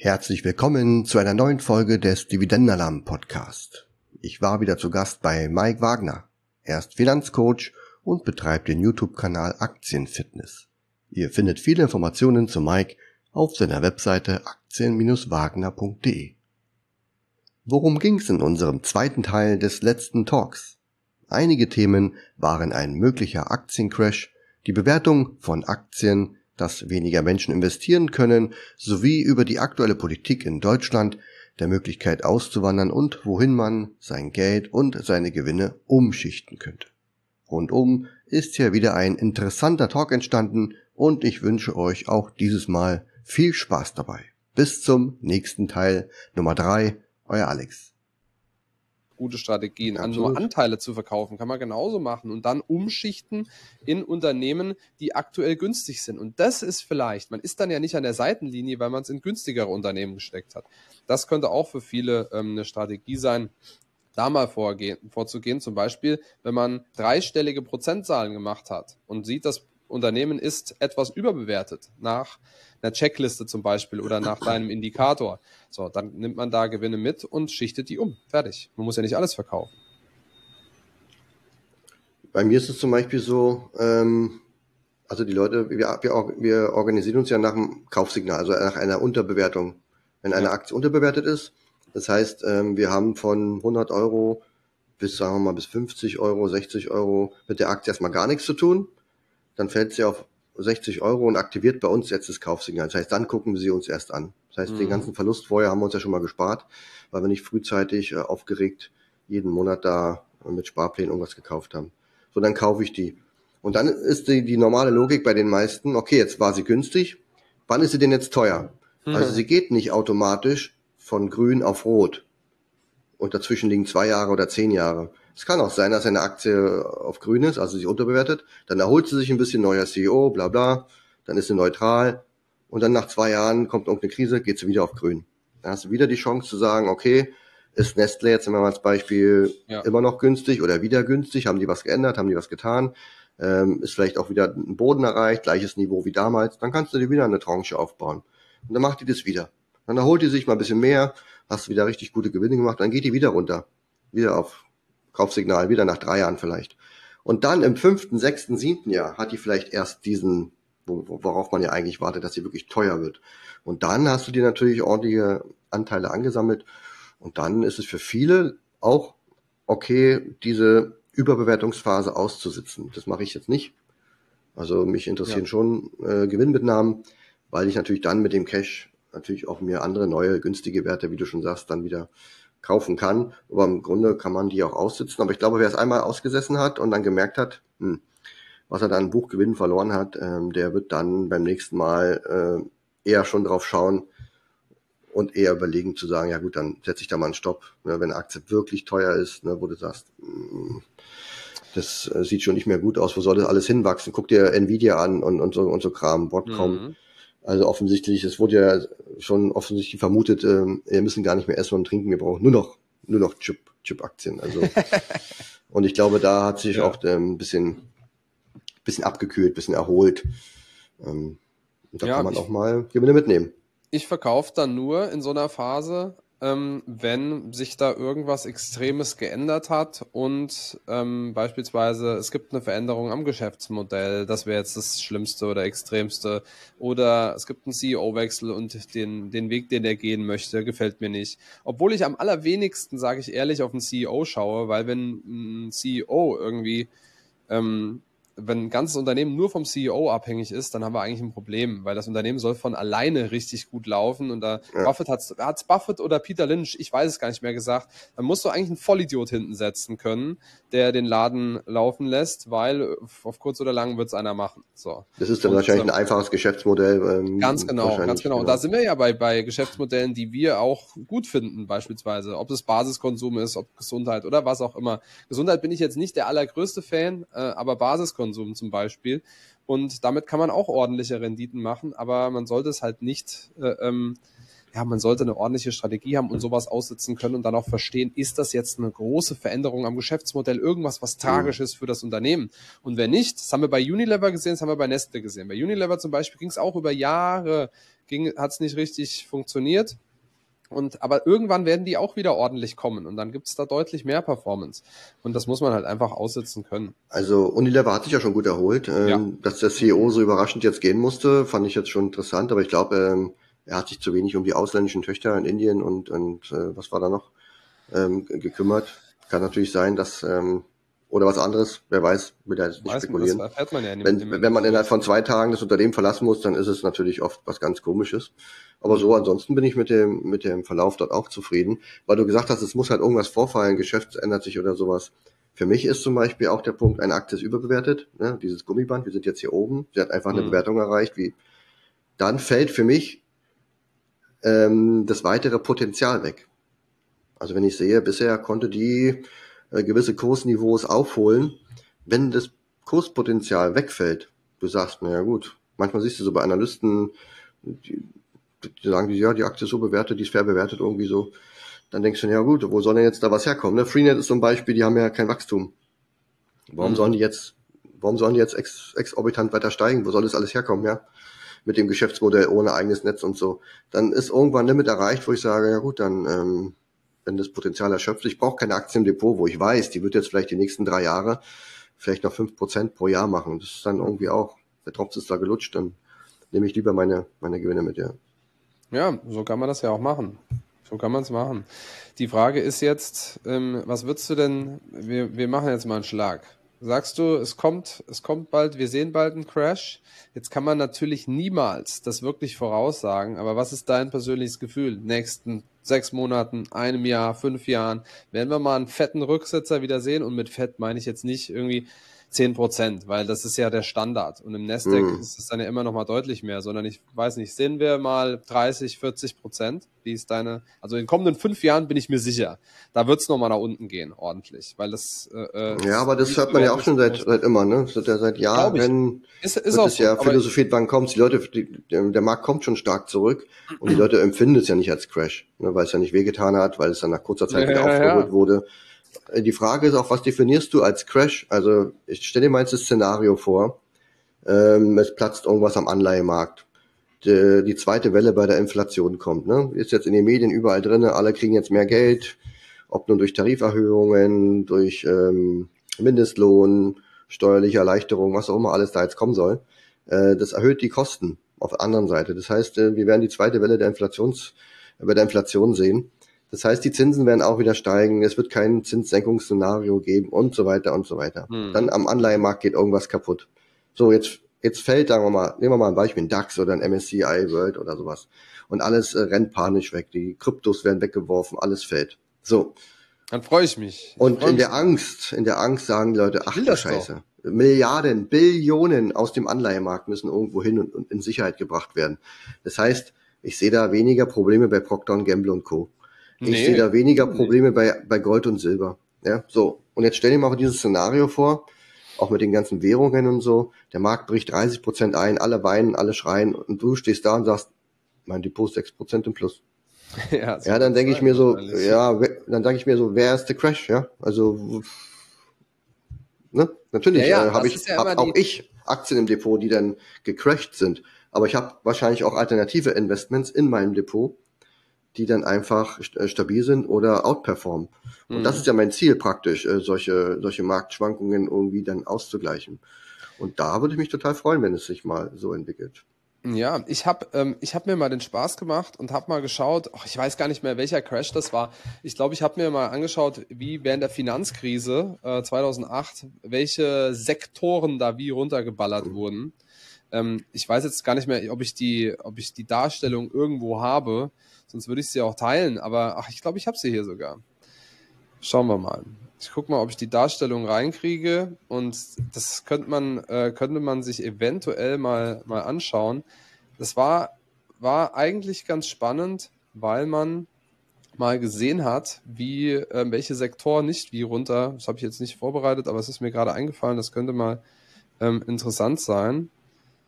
Herzlich willkommen zu einer neuen Folge des Dividendenalarm Podcast. Ich war wieder zu Gast bei Mike Wagner. Er ist Finanzcoach und betreibt den YouTube-Kanal Aktienfitness. Ihr findet viele Informationen zu Mike auf seiner Webseite aktien-wagner.de. Worum ging's in unserem zweiten Teil des letzten Talks? Einige Themen waren ein möglicher Aktiencrash, die Bewertung von Aktien, dass weniger Menschen investieren können, sowie über die aktuelle Politik in Deutschland, der Möglichkeit auszuwandern und wohin man sein Geld und seine Gewinne umschichten könnte. Rundum ist hier wieder ein interessanter Talk entstanden und ich wünsche euch auch dieses Mal viel Spaß dabei. Bis zum nächsten Teil Nummer 3, euer Alex. Gute Strategien, nur Anteile zu verkaufen, kann man genauso machen und dann umschichten in Unternehmen, die aktuell günstig sind. Und das ist vielleicht, man ist dann ja nicht an der Seitenlinie, weil man es in günstigere Unternehmen gesteckt hat. Das könnte auch für viele eine Strategie sein, da mal vorzugehen. Zum Beispiel, wenn man dreistellige Prozentzahlen gemacht hat und sieht, das Unternehmen ist etwas überbewertet, nach einer Checkliste zum Beispiel oder nach deinem Indikator. So, dann nimmt man da Gewinne mit und schichtet die um. Fertig. Man muss ja nicht alles verkaufen. Bei mir ist es zum Beispiel so, also die Leute, wir organisieren uns ja nach dem Kaufsignal, also nach einer Unterbewertung. Wenn eine Aktie unterbewertet ist, das heißt, wir haben von 100 Euro bis, sagen wir mal, bis 50 Euro, 60 Euro mit der Aktie erstmal gar nichts zu tun. Dann fällt sie auf 60 Euro und aktiviert bei uns jetzt das Kaufsignal. Das heißt, dann gucken wir sie uns erst an. Das heißt, den ganzen Verlust vorher haben wir uns ja schon mal gespart, weil wir nicht frühzeitig aufgeregt jeden Monat da mit Sparplänen irgendwas gekauft haben. So, dann kaufe ich die. Und dann ist die normale Logik bei den meisten, okay, jetzt war sie günstig, wann ist sie denn jetzt teuer? Also sie geht nicht automatisch von grün auf rot. Und dazwischen liegen 2 Jahre oder 10 Jahre. Es kann auch sein, dass eine Aktie auf grün ist, also sich unterbewertet. Dann erholt sie sich ein bisschen, neuer CEO, bla bla. Dann ist sie neutral. Und dann nach 2 Jahren kommt irgendeine Krise, geht sie wieder auf grün. Dann hast du wieder die Chance zu sagen, okay, ist Nestlé jetzt, wenn wir mal als Beispiel, immer noch günstig oder wieder günstig? Haben die was geändert? Haben die was getan? Ist vielleicht auch wieder ein Boden erreicht, gleiches Niveau wie damals. Dann kannst du dir wieder eine Tranche aufbauen. Und dann macht die das wieder. Dann erholt die sich mal ein bisschen mehr, hast wieder richtig gute Gewinne gemacht, dann geht die wieder runter. Wieder auf Kaufsignal, wieder nach 3 Jahren vielleicht. Und dann im 5., 6., 7. Jahr hat die vielleicht erst diesen, worauf man ja eigentlich wartet, dass sie wirklich teuer wird. Und dann hast du dir natürlich ordentliche Anteile angesammelt. Und dann ist es für viele auch okay, diese Überbewertungsphase auszusitzen. Das mache ich jetzt nicht. Also mich interessieren schon Gewinnmitnahmen, weil ich natürlich dann mit dem Cash natürlich auch mir andere neue günstige Werte, wie du schon sagst, dann wieder kaufen kann. Aber im Grunde kann man die auch aussitzen. Aber ich glaube, wer es einmal ausgesessen hat und dann gemerkt hat, was er da an Buchgewinn verloren hat, der wird dann beim nächsten Mal eher schon drauf schauen und eher überlegen zu sagen, ja gut, dann setze ich da mal einen Stopp. Ne, wenn eine Aktie wirklich teuer ist, ne, wo du sagst, das sieht schon nicht mehr gut aus, wo soll das alles hinwachsen? Guck dir Nvidia an und so Kram, Broadcom. Also offensichtlich, es wurde ja schon offensichtlich vermutet, wir müssen gar nicht mehr essen und trinken, wir brauchen nur noch Chip-Aktien. Also und ich glaube, da hat sich auch ein bisschen abgekühlt, ein bisschen erholt. Und da kann man auch mal Gewinne mitnehmen. Ich verkaufe dann nur in so einer Phase, wenn sich da irgendwas Extremes geändert hat und beispielsweise es gibt eine Veränderung am Geschäftsmodell, das wäre jetzt das Schlimmste oder Extremste, oder es gibt einen CEO-Wechsel und den Weg, den er gehen möchte, gefällt mir nicht. Obwohl ich am allerwenigsten, sage ich ehrlich, auf einen CEO schaue, weil wenn ein CEO irgendwie wenn ein ganzes Unternehmen nur vom CEO abhängig ist, dann haben wir eigentlich ein Problem, weil das Unternehmen soll von alleine richtig gut laufen und da hat's Buffett oder Peter Lynch, ich weiß es gar nicht mehr gesagt, dann musst du eigentlich einen Vollidiot hinten setzen können, der den Laden laufen lässt, weil auf kurz oder lang wird's einer machen. So. Das ist dann wahrscheinlich ein einfaches Geschäftsmodell. Ganz genau. Und da sind wir ja bei Geschäftsmodellen, die wir auch gut finden, beispielsweise, ob es Basiskonsum ist, ob Gesundheit oder was auch immer. Gesundheit bin ich jetzt nicht der allergrößte Fan, aber Basiskonsum zum Beispiel. Und damit kann man auch ordentliche Renditen machen, aber man sollte es halt nicht, man sollte eine ordentliche Strategie haben und sowas aussitzen können und dann auch verstehen, ist das jetzt eine große Veränderung am Geschäftsmodell, irgendwas, was tragisch ist für das Unternehmen? Und wenn nicht, das haben wir bei Unilever gesehen, das haben wir bei Nestle gesehen. Bei Unilever zum Beispiel ging es auch über Jahre, hat es nicht richtig funktioniert. Aber irgendwann werden die auch wieder ordentlich kommen und dann gibt es da deutlich mehr Performance. Und das muss man halt einfach aussitzen können. Also Unilever hat sich ja schon gut erholt. Ja. Dass der CEO so überraschend jetzt gehen musste, fand ich jetzt schon interessant, aber ich glaube, er hat sich zu wenig um die ausländischen Töchter in Indien und was war da noch gekümmert. Kann natürlich sein, dass oder was anderes, wer weiß, will da jetzt nicht spekulieren. Das erfährt man ja nicht. Wenn man innerhalb von 2 Tagen das Unternehmen verlassen muss, dann ist es natürlich oft was ganz Komisches. Aber so ansonsten bin ich mit dem Verlauf dort auch zufrieden, weil du gesagt hast, es muss halt irgendwas vorfallen, Geschäft ändert sich oder sowas. Für mich ist zum Beispiel auch der Punkt, eine Aktie ist überbewertet, ne? Dieses Gummiband, wir sind jetzt hier oben, sie hat einfach eine Bewertung erreicht, dann fällt für mich das weitere Potenzial weg. Also wenn ich sehe, bisher konnte die gewisse Kursniveaus aufholen, wenn das Kurspotenzial wegfällt. Du sagst, naja gut, manchmal siehst du so bei Analysten, die sagen, ja, die Aktie ist so bewertet, die ist fair bewertet irgendwie so. Dann denkst du, ja gut, wo soll denn jetzt da was herkommen? Ne? Freenet ist zum Beispiel, die haben ja kein Wachstum. Warum sollen die jetzt exorbitant weiter steigen? Wo soll das alles herkommen, ja? Mit dem Geschäftsmodell ohne eigenes Netz und so. Dann ist irgendwann ein Limit erreicht, wo ich sage, ja gut, dann wenn das Potenzial erschöpft. Ich brauche keine Aktie im Depot, wo ich weiß, die wird jetzt vielleicht die nächsten 3 Jahre vielleicht noch 5% pro Jahr machen. Das ist dann irgendwie auch, der Tropf ist da gelutscht, dann nehme ich lieber meine Gewinne mit, ja. Ja, so kann man das ja auch machen. So kann man es machen. Die Frage ist jetzt, was würdest du denn, wir machen jetzt mal einen Schlag. Sagst du, es kommt bald, wir sehen bald einen Crash. Jetzt kann man natürlich niemals das wirklich voraussagen, aber was ist dein persönliches Gefühl? Nächsten 6 Monaten, einem Jahr, 5 Jahren, werden wir mal einen fetten Rücksetzer wieder sehen, und mit fett meine ich jetzt nicht irgendwie 10%, weil das ist ja der Standard. Und im Nasdaq ist es dann ja immer noch mal deutlich mehr, sondern ich weiß nicht, sehen wir mal 30-40%? Wie ist deine, also in den kommenden 5 Jahren bin ich mir sicher, da wird es noch mal nach unten gehen, ordentlich, weil das ja, aber das hört man ja auch schon seit immer, ne? Das wird ja seit Jahren, ist wird auch es ja so, philosophiert, wann kommt's? Die Leute, der Markt kommt schon stark zurück und die Leute empfinden es ja nicht als Crash, ne? Weil es ja nicht wehgetan hat, weil es dann nach kurzer Zeit wieder aufgeholt wurde. Die Frage ist auch, was definierst du als Crash? Also ich stelle dir mal jetzt das Szenario vor, es platzt irgendwas am Anleihemarkt. Die zweite Welle bei der Inflation kommt. Ne? Ist jetzt in den Medien überall drin, alle kriegen jetzt mehr Geld, ob nun durch Tariferhöhungen, durch Mindestlohn, steuerliche Erleichterung, was auch immer alles da jetzt kommen soll. Das erhöht die Kosten auf der anderen Seite. Das heißt, wir werden die zweite Welle bei der Inflation sehen. Das heißt, die Zinsen werden auch wieder steigen, es wird kein Zinssenkungsszenario geben und so weiter und so weiter. Dann am Anleihemarkt geht irgendwas kaputt. So, jetzt fällt, sagen wir mal, nehmen wir mal ein Beispiel, ein DAX oder ein MSCI World oder sowas. Und alles rennt panisch weg. Die Kryptos werden weggeworfen, alles fällt. So. Dann freue ich mich. Und in der Angst sagen die Leute, ach du Scheiße. Milliarden, Billionen aus dem Anleihemarkt müssen irgendwo hin und in Sicherheit gebracht werden. Das heißt, ich sehe da weniger Probleme bei Procter & Gamble und Co. Ich sehe da weniger Probleme bei Gold und Silber. Ja, so. Und jetzt stell dir mal dieses Szenario vor, auch mit den ganzen Währungen und so. Der Markt bricht 30% ein, alle weinen, alle schreien und du stehst da und sagst, mein Depot ist 6% im Plus. Ja, dann denke ich mir so, wer ist der Crash? Ja, also, ne? Natürlich habe ich Aktien im Depot, die dann gecrashed sind. Aber ich habe wahrscheinlich auch alternative Investments in meinem Depot, die dann einfach stabil sind oder outperformen. Und das ist ja mein Ziel praktisch, solche Marktschwankungen irgendwie dann auszugleichen. Und da würde ich mich total freuen, wenn es sich mal so entwickelt. Ja, ich hab mir mal den Spaß gemacht und habe mal geschaut, ich weiß gar nicht mehr, welcher Crash das war. Ich glaube, ich habe mir mal angeschaut, wie während der Finanzkrise 2008, welche Sektoren da wie runtergeballert wurden. Ich weiß jetzt gar nicht mehr, ob ich die Darstellung irgendwo habe, sonst würde ich sie auch teilen, aber ich glaube, ich habe sie hier sogar. Schauen wir mal. Ich gucke mal, ob ich die Darstellung reinkriege, und das könnte man sich eventuell mal anschauen. Das war eigentlich ganz spannend, weil man mal gesehen hat, wie welche Sektoren nicht wie runter. Das habe ich jetzt nicht vorbereitet, aber es ist mir gerade eingefallen, das könnte mal interessant sein.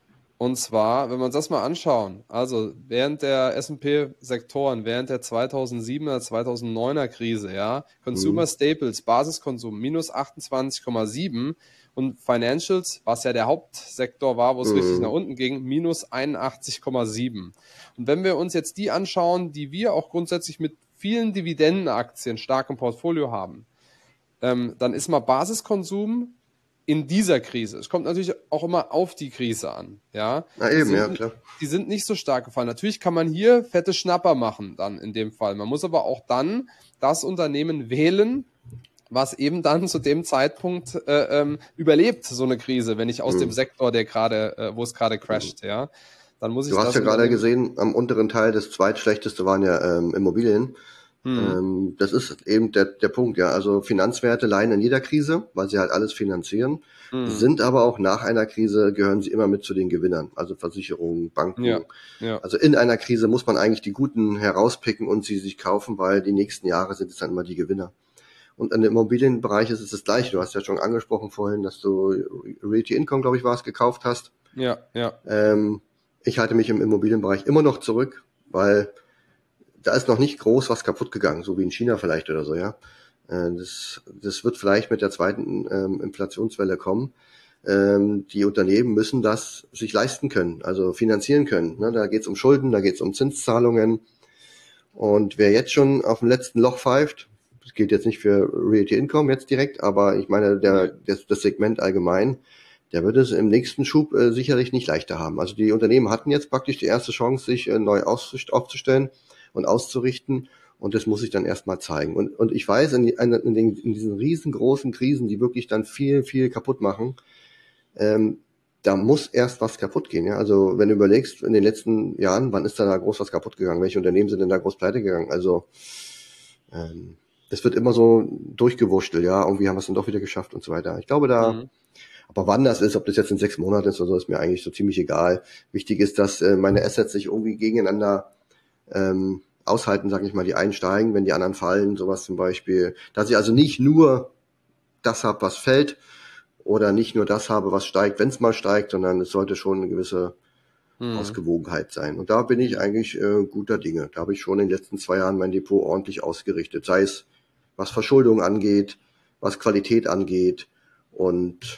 Und zwar, wenn wir uns das mal anschauen, also während der S&P-Sektoren, während der 2007er, 2009er Krise, ja, Consumer Staples, Basiskonsum minus 28,7 und Financials, was ja der Hauptsektor war, wo es richtig nach unten ging, minus 81,7. Und wenn wir uns jetzt die anschauen, die wir auch grundsätzlich mit vielen Dividendenaktien stark im Portfolio haben, dann ist mal Basiskonsum in dieser Krise. Es kommt natürlich auch immer auf die Krise an. Ja, Na eben, ja, klar. Die sind nicht so stark gefallen. Natürlich kann man hier fette Schnapper machen dann in dem Fall. Man muss aber auch dann das Unternehmen wählen, was eben dann zu dem Zeitpunkt überlebt, so eine Krise, wenn ich aus dem Sektor, der gerade, wo es gerade crasht, ja. Dann muss ich Du hast das ja gerade gesehen, am unteren Teil das zweitschlechteste waren ja Immobilien. Das ist eben der Punkt, ja. Also Finanzwerte leiden in jeder Krise, weil sie halt alles finanzieren, sind aber auch nach einer Krise, gehören sie immer mit zu den Gewinnern. Also Versicherungen, Banken. Ja, ja. Also in einer Krise muss man eigentlich die Guten herauspicken und sie sich kaufen, weil die nächsten Jahre sind es dann immer die Gewinner. Und im Immobilienbereich ist es das Gleiche. Du hast ja schon angesprochen vorhin, dass du Realty Income, glaube ich, gekauft hast. Ja, ja. Ich halte mich im Immobilienbereich immer noch zurück, weil da ist noch nicht groß was kaputt gegangen, so wie in China vielleicht oder so, ja. Das wird vielleicht mit der zweiten Inflationswelle kommen. Die Unternehmen müssen das sich leisten können, also finanzieren können. Ne? Da geht es um Schulden, da geht es um Zinszahlungen. Und wer jetzt schon auf dem letzten Loch pfeift, das gilt jetzt nicht für Realty Income jetzt direkt, aber ich meine, das Segment allgemein, der wird es im nächsten Schub sicherlich nicht leichter haben. Also die Unternehmen hatten jetzt praktisch die erste Chance, sich neu aufzustellen und auszurichten. Und das muss sich dann erstmal zeigen. Und ich weiß, in diesen riesengroßen Krisen, die wirklich dann viel, viel kaputt machen, da muss erst was kaputt gehen. Ja? Also wenn du überlegst, in den letzten Jahren, wann ist da groß was kaputt gegangen? Welche Unternehmen sind denn da groß pleite gegangen? Also das wird immer so durchgewurschtelt. Ja, irgendwie haben wir es dann doch wieder geschafft und so weiter. Ich glaube aber wann das ist, ob das jetzt in 6 Monaten ist oder so, ist mir eigentlich so ziemlich egal. Wichtig ist, dass meine Assets sich irgendwie gegeneinander aushalten, sage ich mal, die einen steigen, wenn die anderen fallen, sowas zum Beispiel. Dass ich also nicht nur das habe, was fällt, oder nicht nur das habe, was steigt, wenn es mal steigt, sondern es sollte schon eine gewisse Ausgewogenheit sein. Und da bin ich eigentlich guter Dinge. Da habe ich schon in den letzten 2 Jahren mein Depot ordentlich ausgerichtet. Sei es, was Verschuldung angeht, was Qualität angeht und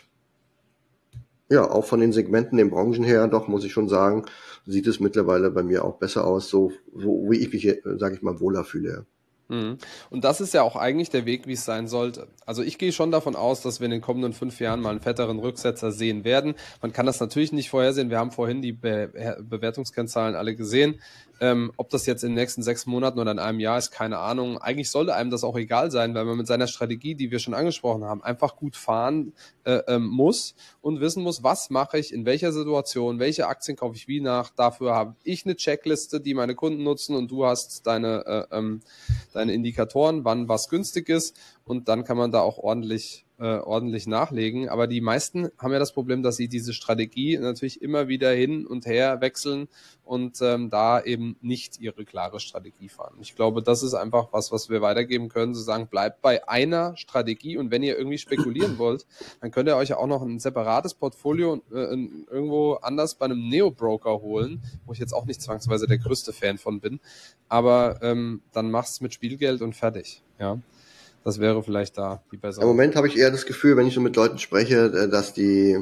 ja, auch von den Segmenten, den Branchen her, doch, muss ich schon sagen, sieht es mittlerweile bei mir auch besser aus, so wie ich mich, sage ich mal, wohler fühle. Und das ist ja auch eigentlich der Weg, wie es sein sollte. Also ich gehe schon davon aus, dass wir in den kommenden 5 Jahren mal einen fetteren Rücksetzer sehen werden. Man kann das natürlich nicht vorhersehen. Wir haben vorhin die Bewertungskennzahlen alle gesehen. Ob das jetzt in den nächsten 6 Monaten oder in einem Jahr ist, keine Ahnung. Eigentlich sollte einem das auch egal sein, weil man mit seiner Strategie, die wir schon angesprochen haben, einfach gut fahren muss und wissen muss, was mache ich, in welcher Situation, welche Aktien kaufe ich wie nach. Dafür habe ich eine Checkliste, die meine Kunden nutzen und du hast deine Indikatoren, wann was günstig ist und dann kann man da auch ordentlich nachlegen. Aber die meisten haben ja das Problem, dass sie diese Strategie natürlich immer wieder hin und her wechseln und da eben nicht ihre klare Strategie fahren. Ich glaube, das ist einfach was wir weitergeben können, zu sagen, bleibt bei einer Strategie und wenn ihr irgendwie spekulieren wollt, dann könnt ihr euch ja auch noch ein separates Portfolio irgendwo anders bei einem Neo-Broker holen, wo ich jetzt auch nicht zwangsweise der größte Fan von bin, aber dann mach's mit Spielgeld und fertig, ja. Das wäre vielleicht da die bessere. Im Moment habe ich eher das Gefühl, wenn ich so mit Leuten spreche, dass die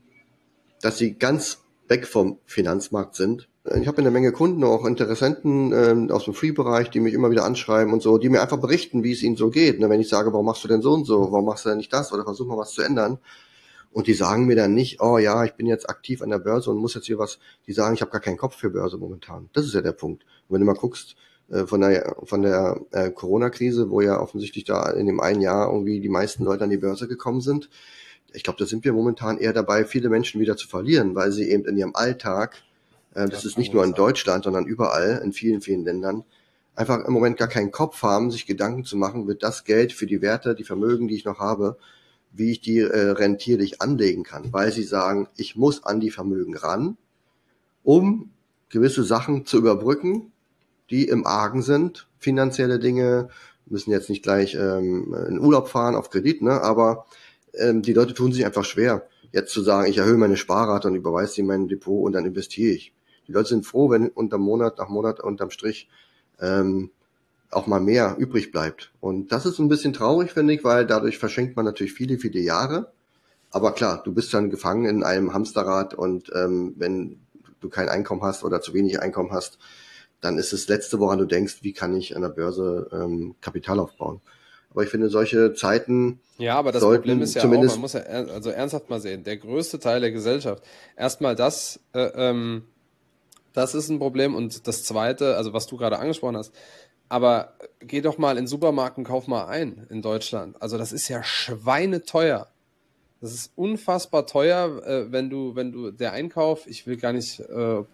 ganz weg vom Finanzmarkt sind. Ich habe eine Menge Kunden, auch Interessenten aus dem Free-Bereich, die mich immer wieder anschreiben und so, die mir einfach berichten, wie es ihnen so geht. Wenn ich sage, warum machst du denn so und so, warum machst du denn nicht das oder versuch mal was zu ändern. Und die sagen mir dann nicht, oh ja, ich bin jetzt aktiv an der Börse und muss jetzt hier was, die sagen, ich habe gar keinen Kopf für Börse momentan. Das ist ja der Punkt. Und wenn du mal guckst, von der Corona-Krise, wo ja offensichtlich da in dem einen Jahr irgendwie die meisten Leute an die Börse gekommen sind. Ich glaube, da sind wir momentan eher dabei, viele Menschen wieder zu verlieren, weil sie eben in ihrem Alltag, das ist nicht nur in Deutschland, sondern überall, in vielen, vielen Ländern, einfach im Moment gar keinen Kopf haben, sich Gedanken zu machen, wird das Geld für die Werte, die Vermögen, die ich noch habe, wie ich die rentierlich anlegen kann, weil sie sagen, ich muss an die Vermögen ran, um gewisse Sachen zu überbrücken, die im Argen sind, finanzielle Dinge, müssen jetzt nicht gleich in Urlaub fahren auf Kredit, ne? Aber die Leute tun sich einfach schwer. jetzt zu sagen, ich erhöhe meine Sparrate und überweise sie in mein Depot und dann investiere ich. Die Leute sind froh, wenn Monat nach Monat unterm Strich auch mal mehr übrig bleibt. Und das ist ein bisschen traurig, finde ich, weil dadurch verschenkt man natürlich viele, viele Jahre. Aber klar, du bist dann gefangen in einem Hamsterrad und wenn du kein Einkommen hast oder zu wenig Einkommen hast, dann ist das Letzte, woran du denkst, wie kann ich an der Börse Kapital aufbauen. Aber ich finde, solche Zeiten Ja, aber das Problem ist sollten ja auch, man zumindest, muss ja also ernsthaft mal sehen, der größte Teil der Gesellschaft, erstmal das ist ein Problem und das zweite, also was du gerade angesprochen hast, aber geh doch mal in den Supermarkt und kauf mal ein in Deutschland. Also das ist ja schweineteuer. Das ist unfassbar teuer, wenn du der Einkauf, ich will gar nicht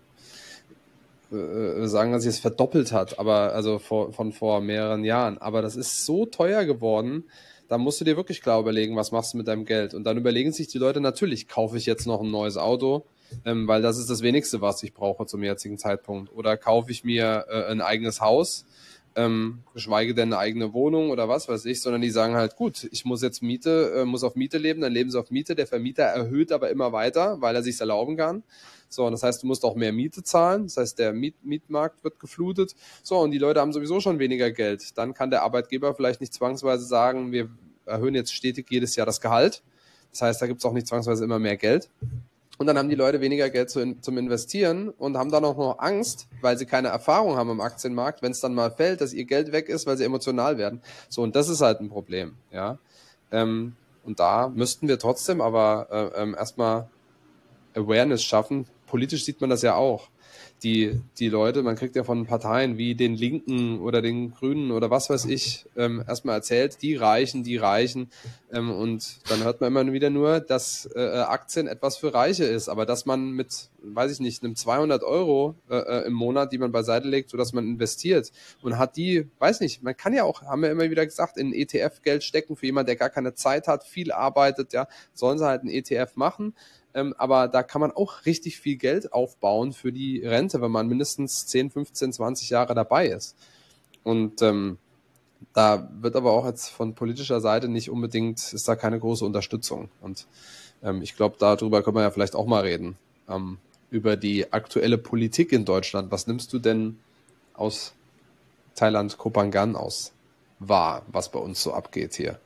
sagen, dass sich es verdoppelt hat, aber also von vor mehreren Jahren. Aber das ist so teuer geworden, da musst du dir wirklich klar überlegen, was machst du mit deinem Geld. Und dann überlegen sich die Leute natürlich, kaufe ich jetzt noch ein neues Auto, weil das ist das Wenigste, was ich brauche zum jetzigen Zeitpunkt. Oder kaufe ich mir ein eigenes Haus, geschweige denn eine eigene Wohnung oder was weiß ich, sondern die sagen halt, gut, ich muss jetzt muss auf Miete leben, dann leben sie auf Miete, der Vermieter erhöht aber immer weiter, weil er sich's erlauben kann. So, und das heißt, du musst auch mehr Miete zahlen, das heißt, der Mietmarkt wird geflutet. So, und die Leute haben sowieso schon weniger Geld. Dann kann der Arbeitgeber vielleicht nicht zwangsweise sagen, wir erhöhen jetzt stetig jedes Jahr das Gehalt. Das heißt, da gibt's auch nicht zwangsweise immer mehr Geld. Und dann haben die Leute weniger Geld zum Investieren und haben dann auch noch Angst, weil sie keine Erfahrung haben am Aktienmarkt, wenn es dann mal fällt, dass ihr Geld weg ist, weil sie emotional werden. So, und das ist halt ein Problem, ja. Und da müssten wir trotzdem aber erstmal Awareness schaffen. Politisch sieht man das ja auch. Die Leute, man kriegt ja von Parteien wie den Linken oder den Grünen oder was weiß ich, erstmal erzählt, die Reichen, und dann hört man immer wieder nur, dass Aktien etwas für Reiche ist, aber dass man mit, weiß ich nicht, einem 200 Euro im Monat, die man beiseite legt, sodass man investiert und hat die, weiß nicht, man kann ja auch, haben wir immer wieder gesagt, in ETF Geld stecken für jemanden, der gar keine Zeit hat, viel arbeitet, ja, sollen sie halt einen ETF machen. Aber da kann man auch richtig viel Geld aufbauen für die Rente, wenn man mindestens 10, 15, 20 Jahre dabei ist. Und da wird aber auch jetzt von politischer Seite nicht unbedingt, ist da keine große Unterstützung. Und ich glaube, darüber können wir ja vielleicht auch mal reden. Über die aktuelle Politik in Deutschland. Was nimmst du denn aus Thailand, Koh Phangan aus wahr, was bei uns so abgeht hier?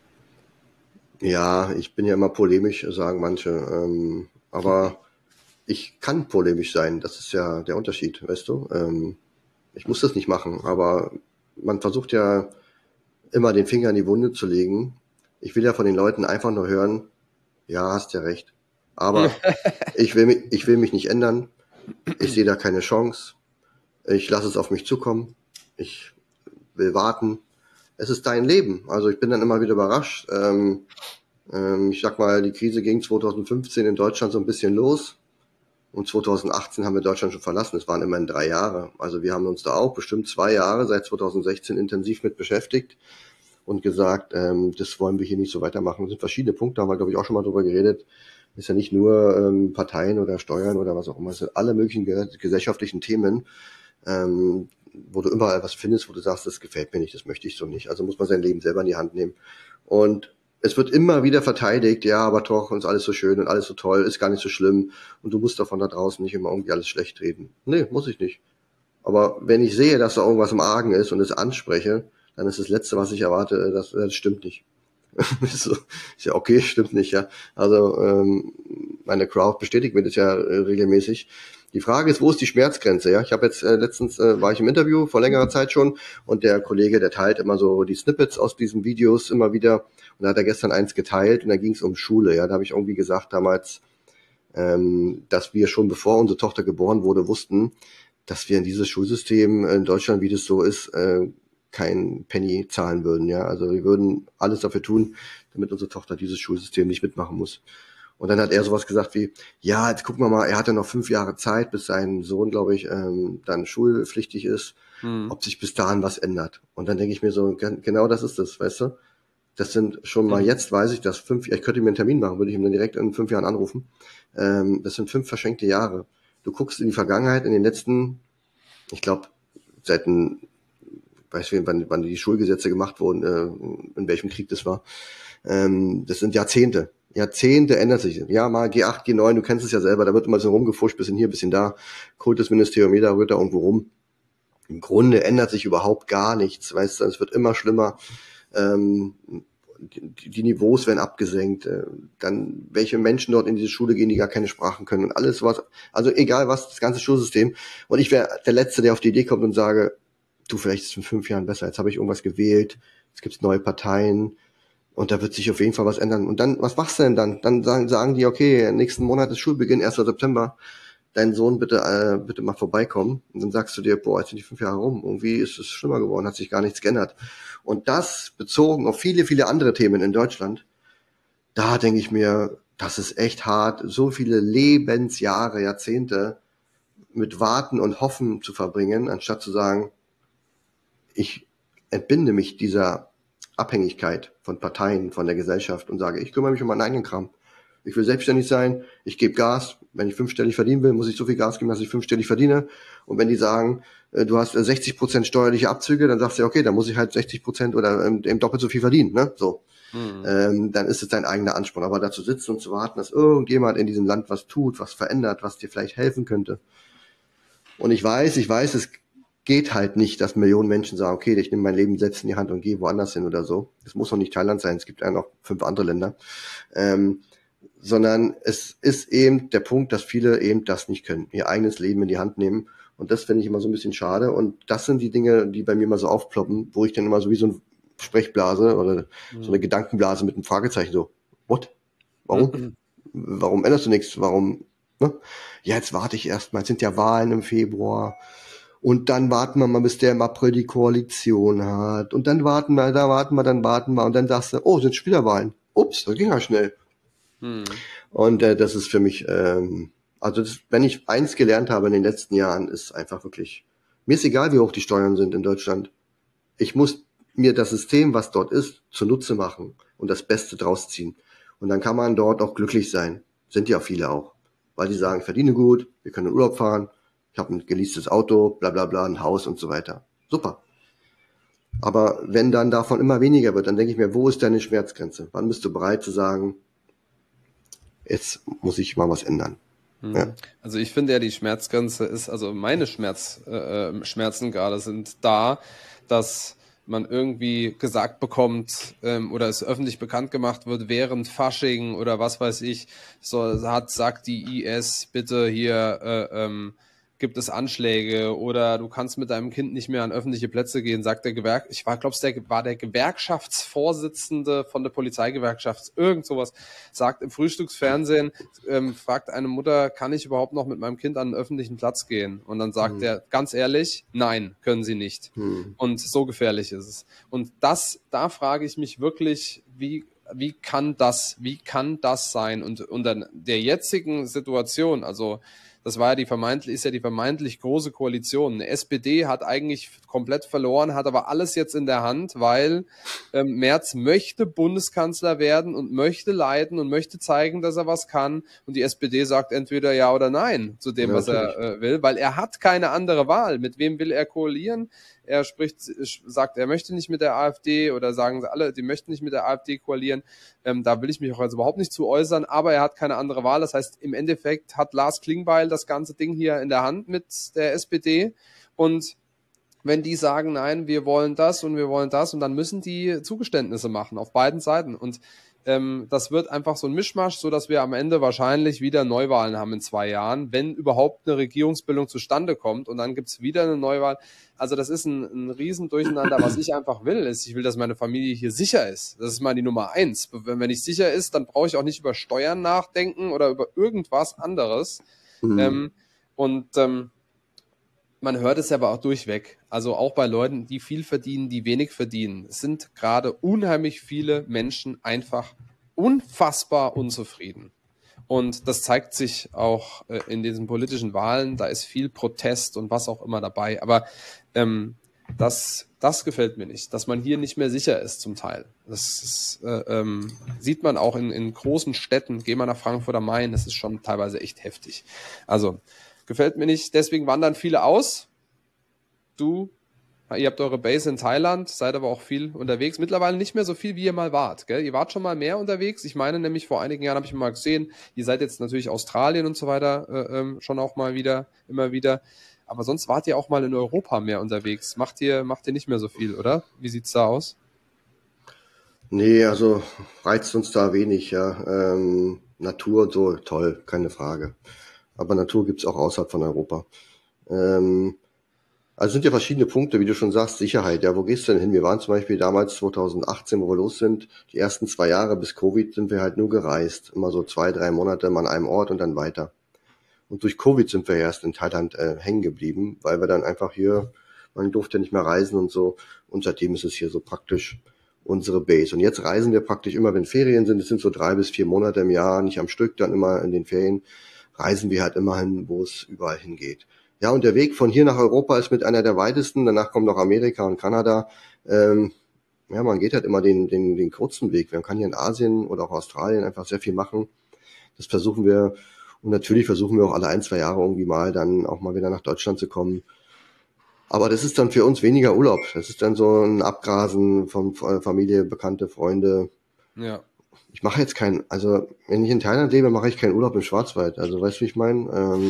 ja, ich bin ja immer polemisch, sagen manche, aber ich kann polemisch sein, das ist ja der Unterschied, weißt du? Ich muss das nicht machen, aber man versucht ja immer den Finger in die Wunde zu legen. Ich will ja von den Leuten einfach nur hören, ja, hast ja recht. Aber ich will mich nicht ändern. Ich sehe da keine Chance. Ich lasse es auf mich zukommen. Ich will warten. Es ist dein Leben. Also ich bin dann immer wieder überrascht. Ich sag mal, die Krise ging 2015 in Deutschland so ein bisschen los. Und 2018 haben wir Deutschland schon verlassen. Es waren immerhin 3 Jahre. Also wir haben uns da auch bestimmt 2 Jahre seit 2016 intensiv mit beschäftigt und gesagt, das wollen wir hier nicht so weitermachen. Das sind verschiedene Punkte, haben wir, glaube ich, auch schon mal drüber geredet. Ist ja nicht nur Parteien oder Steuern oder was auch immer. Es sind alle möglichen gesellschaftlichen Themen, wo du überall was findest, wo du sagst, das gefällt mir nicht, das möchte ich so nicht. Also muss man sein Leben selber in die Hand nehmen. Und es wird immer wieder verteidigt, ja, aber doch, uns alles so schön und alles so toll, ist gar nicht so schlimm. Und du musst davon da draußen nicht immer irgendwie alles schlecht reden. Nee, muss ich nicht. Aber wenn ich sehe, dass da irgendwas im Argen ist und es anspreche, dann ist das Letzte, was ich erwarte, das stimmt nicht. So, ist ja okay, stimmt nicht, ja. Also meine Crowd bestätigt mir das ja regelmäßig. Die Frage ist, wo ist die Schmerzgrenze? Ja, ich habe jetzt letztens war ich im Interview vor längerer Zeit schon und der Kollege, der teilt immer so die Snippets aus diesen Videos immer wieder und da hat er gestern eins geteilt und da ging es um Schule. Ja, da habe ich irgendwie gesagt damals, dass wir schon bevor unsere Tochter geboren wurde wussten, dass wir in dieses Schulsystem in Deutschland, wie das so ist, kein Penny zahlen würden. Ja, also wir würden alles dafür tun, damit unsere Tochter dieses Schulsystem nicht mitmachen muss. Und dann hat er sowas gesagt wie, ja, jetzt gucken wir mal, er hatte noch 5 Jahre Zeit, bis sein Sohn, glaube ich, dann schulpflichtig ist, ob sich bis dahin was ändert. Und dann denke ich mir so, genau das ist das, weißt du? Das sind schon mal, jetzt weiß ich, dass ich könnte mir einen Termin machen, würde ich ihm dann direkt in 5 Jahren anrufen. Das sind 5 verschenkte Jahre. Du guckst in die Vergangenheit, in den letzten, ich glaube, seit weiß nicht, wann die Schulgesetze gemacht wurden, in welchem Krieg das war. Das sind Jahrzehnte. Jahrzehnte ändert sich. Ja, mal G8, G9, du kennst es ja selber, da wird immer so rumgefuscht, bisschen hier, bisschen da. Kultusministerium, jeder rührt da irgendwo rum. Im Grunde ändert sich überhaupt gar nichts, weißt du, es wird immer schlimmer. Die Niveaus werden abgesenkt, dann welche Menschen dort in diese Schule gehen, die gar keine Sprachen können und alles was, also egal was, das ganze Schulsystem. Und ich wäre der Letzte, der auf die Idee kommt und sage, du, vielleicht ist es in 5 Jahren besser, jetzt habe ich irgendwas gewählt, jetzt gibt es neue Parteien und da wird sich auf jeden Fall was ändern. Und dann, was machst du denn dann? Dann sagen die, okay, nächsten Monat ist Schulbeginn, 1. September, dein Sohn bitte mal vorbeikommen. Und dann sagst du dir, boah, jetzt sind die 5 Jahre rum, irgendwie ist es schlimmer geworden, hat sich gar nichts geändert. Und das bezogen auf viele, viele andere Themen in Deutschland, da denke ich mir, das ist echt hart, so viele Lebensjahre, Jahrzehnte mit Warten und Hoffen zu verbringen, anstatt zu sagen, ich entbinde mich dieser Abhängigkeit von Parteien, von der Gesellschaft und sage, ich kümmere mich um meinen eigenen Kram. Ich will selbstständig sein, ich gebe Gas. Wenn ich 5-stellig verdienen will, muss ich so viel Gas geben, dass ich 5-stellig verdiene. Und wenn die sagen, du hast 60% steuerliche Abzüge, dann sagst du ja, okay, dann muss ich halt 60% oder eben doppelt so viel verdienen, ne? So. Dann ist es dein eigener Ansporn. Aber dazu sitzen und zu warten, dass irgendjemand in diesem Land was tut, was verändert, was dir vielleicht helfen könnte. Und ich weiß, es geht halt nicht, dass Millionen Menschen sagen, okay, ich nehme mein Leben selbst in die Hand und gehe woanders hin oder so. Das muss doch nicht Thailand sein, es gibt ja noch 5 andere Länder. Sondern es ist eben der Punkt, dass viele eben das nicht können, ihr eigenes Leben in die Hand nehmen. Und das finde ich immer so ein bisschen schade. Und das sind die Dinge, die bei mir mal so aufploppen, wo ich dann immer so wie so eine Sprechblase oder so eine Gedankenblase mit einem Fragezeichen so, what? Warum? Warum änderst du nichts? Warum? Ne? Ja, jetzt warte ich erst mal. Es sind ja Wahlen im Februar. Und dann warten wir mal, bis der im April die Koalition hat. Und dann warten wir. Und dann sagst du, oh, sind schon wieder Wahlen. Ups, das ging ja schnell. Und das ist für mich, wenn ich eins gelernt habe in den letzten Jahren, ist einfach wirklich, mir ist egal, wie hoch die Steuern sind in Deutschland. Ich muss mir das System, was dort ist, zunutze machen und das Beste draus ziehen. Und dann kann man dort auch glücklich sein. Sind ja viele auch. Weil die sagen, ich verdiene gut, wir können in Urlaub fahren, ich habe ein geleastes Auto, bla bla bla, ein Haus und so weiter. Super. Aber wenn dann davon immer weniger wird, dann denke ich mir, wo ist deine Schmerzgrenze? Wann bist du bereit zu sagen, jetzt muss ich mal was ändern? Ja. Also ich finde ja, die Schmerzgrenze ist, also meine Schmerzen gerade sind da, dass man irgendwie gesagt bekommt oder es öffentlich bekannt gemacht wird während Fasching oder was weiß ich, sagt die IS bitte hier gibt es Anschläge oder du kannst mit deinem Kind nicht mehr an öffentliche Plätze gehen, sagt der war der Gewerkschaftsvorsitzende von der Polizeigewerkschaft, irgend sowas, sagt im Frühstücksfernsehen, fragt eine Mutter, kann ich überhaupt noch mit meinem Kind an einen öffentlichen Platz gehen? Und dann sagt er, ganz ehrlich, nein, können Sie nicht. Und so gefährlich ist es. Und da frage ich mich wirklich, wie kann das sein? Und unter der jetzigen Situation, also das war ja ist ja die vermeintlich große Koalition. Eine SPD hat eigentlich komplett verloren, hat aber alles jetzt in der Hand, weil Merz möchte Bundeskanzler werden und möchte leiten und möchte zeigen, dass er was kann. Und die SPD sagt entweder ja oder nein zu dem, was er will, weil er hat keine andere Wahl. Mit wem will er koalieren? Er sagt, er möchte nicht mit der AfD oder sagen sie alle, die möchten nicht mit der AfD koalieren. Da will ich mich auch also überhaupt nicht zu äußern, aber er hat keine andere Wahl. Das heißt, im Endeffekt hat Lars Klingbeil das ganze Ding hier in der Hand mit der SPD und wenn die sagen, nein, wir wollen das und dann müssen die Zugeständnisse machen auf beiden Seiten und das wird einfach so ein Mischmasch, so dass wir am Ende wahrscheinlich wieder Neuwahlen haben in 2 Jahren, wenn überhaupt eine Regierungsbildung zustande kommt und dann gibt's wieder eine Neuwahl. Also das ist ein Riesendurcheinander. Was ich einfach will, ist, ich will, dass meine Familie hier sicher ist. Das ist mal die Nummer 1. Wenn ich sicher ist, dann brauche ich auch nicht über Steuern nachdenken oder über irgendwas anderes. Man hört es aber auch durchweg. Also auch bei Leuten, die viel verdienen, die wenig verdienen. Es sind gerade unheimlich viele Menschen einfach unfassbar unzufrieden. Und das zeigt sich auch in diesen politischen Wahlen. Da ist viel Protest und was auch immer dabei. Aber das gefällt mir nicht, dass man hier nicht mehr sicher ist zum Teil. Das sieht man auch in großen Städten. Geh mal nach Frankfurt am Main, das ist schon teilweise echt heftig. Also gefällt mir nicht. Deswegen wandern viele aus. Du Ihr habt eure Base in Thailand, seid aber auch viel unterwegs. Mittlerweile nicht mehr so viel, wie ihr mal wart, gell? Ihr wart schon mal mehr unterwegs. Ich meine nämlich, vor einigen Jahren habe ich mal gesehen, ihr seid jetzt natürlich Australien und so weiter schon auch mal wieder, immer wieder. Aber sonst wart ihr auch mal in Europa mehr unterwegs. Macht ihr nicht mehr so viel, oder? Wie sieht's da aus? Nee, also reizt uns da wenig, ja. Natur und so, toll, keine Frage. Aber Natur gibt's auch außerhalb von Europa. Ähm, also es sind ja verschiedene Punkte, wie du schon sagst, Sicherheit. Ja, wo gehst du denn hin? Wir waren zum Beispiel damals 2018, wo wir los sind, die ersten 2 Jahre bis Covid sind wir halt nur gereist. Immer so 2, 3 Monate mal an einem Ort und dann weiter. Und durch Covid sind wir erst in Thailand hängen geblieben, weil wir dann einfach hier, man durfte nicht mehr reisen und so. Und seitdem ist es hier so praktisch unsere Base. Und jetzt reisen wir praktisch immer, wenn Ferien sind, es sind so 3 bis 4 Monate im Jahr, nicht am Stück, dann immer in den Ferien, reisen wir halt immer hin, wo es überall hingeht. Ja, und der Weg von hier nach Europa ist mit einer der weitesten, danach kommt noch Amerika und Kanada. Ähm, ja, man geht halt immer den kurzen Weg. Man kann hier in Asien oder auch Australien einfach sehr viel machen. Das versuchen wir. Und natürlich versuchen wir auch alle 1, 2 Jahre irgendwie mal dann auch mal wieder nach Deutschland zu kommen. Aber das ist dann für uns weniger Urlaub. Das ist dann so ein Abgrasen von Familie, Bekannte, Freunde. Ja. Ich mache jetzt also wenn ich in Thailand lebe, mache ich keinen Urlaub im Schwarzwald. Also weißt du, wie ich meine?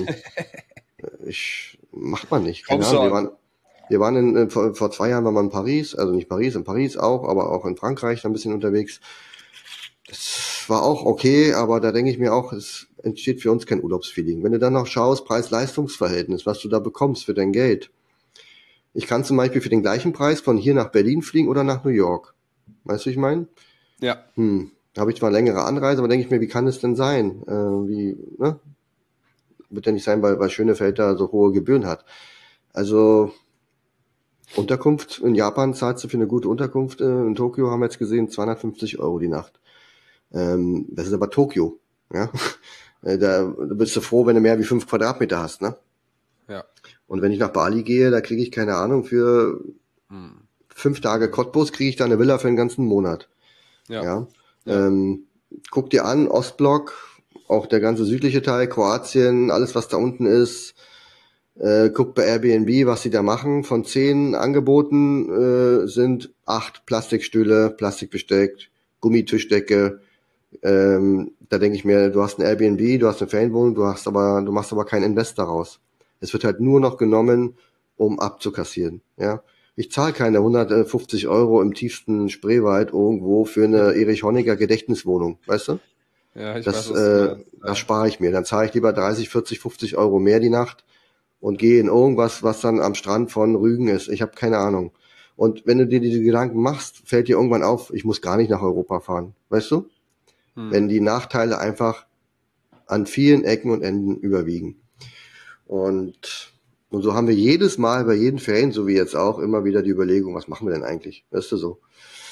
Macht man nicht. Komm Keine Ahnung. schon. Wir waren vor 2 Jahren waren wir in Paris, also nicht Paris, in Paris auch, aber auch in Frankreich ein bisschen unterwegs. Das war auch okay, aber da denke ich mir auch, es entsteht für uns kein Urlaubsfeeling. Wenn du dann noch schaust, Preis-Leistungs-Verhältnis, was du da bekommst für dein Geld. Ich kann zum Beispiel für den gleichen Preis von hier nach Berlin fliegen oder nach New York. Weißt du, wie ich meine? Ja. Da habe ich zwar eine längere Anreise, aber denke ich mir, wie kann es denn sein? Ne? Wird ja nicht sein, weil Schönefeld da so hohe Gebühren hat. Also Unterkunft in Japan zahlst du für eine gute Unterkunft. In Tokio haben wir jetzt gesehen 250 € die Nacht. Das ist aber Tokio. Ja? Da bist du froh, wenn du mehr wie 5 Quadratmeter hast. Ne? Ja. Und wenn ich nach Bali gehe, da kriege ich keine Ahnung, für 5 Tage Cottbus kriege ich da eine Villa für einen ganzen Monat. Ja. Ja. Ja. Guck dir an, Ostblock, auch der ganze südliche Teil, Kroatien, alles was da unten ist. Guck bei Airbnb, was sie da machen. Von 10 Angeboten sind 8 Plastikstühle, Plastikbesteck, Gummitischdecke. Da denke ich mir, du hast ein Airbnb, du hast eine Ferienwohnung, du machst aber keinen Invest daraus. Es wird halt nur noch genommen, um abzukassieren. Ja, ich zahle keine 150 € im tiefsten Spreewald irgendwo für eine Erich Honecker Gedächtniswohnung, weißt du? Ja, ich weiß, Das, was du meinst. das spare ich mir. Dann zahle ich lieber 30, 40, 50 € mehr die Nacht und gehe in irgendwas, was dann am Strand von Rügen ist. Ich habe keine Ahnung. Und wenn du dir diese Gedanken machst, fällt dir irgendwann auf, ich muss gar nicht nach Europa fahren. Weißt du? Wenn die Nachteile einfach an vielen Ecken und Enden überwiegen. Und so haben wir jedes Mal bei jeden Ferien, so wie jetzt auch, immer wieder die Überlegung, was machen wir denn eigentlich? Weißt du so?